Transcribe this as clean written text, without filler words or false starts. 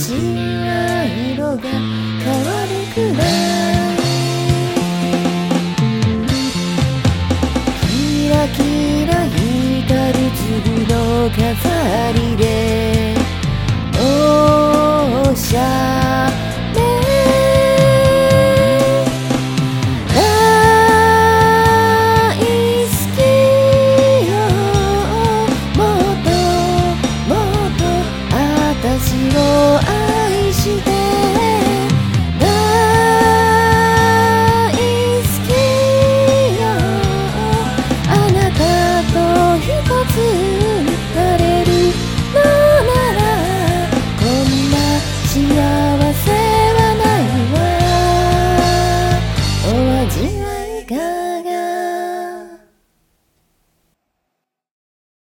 星は色が変わるくらいキラキラ光る粒の飾りでおしゃれ大好きよもっともっと私を愛して大好きよあなたと一つになれるのならこんな幸せはないわお味わいが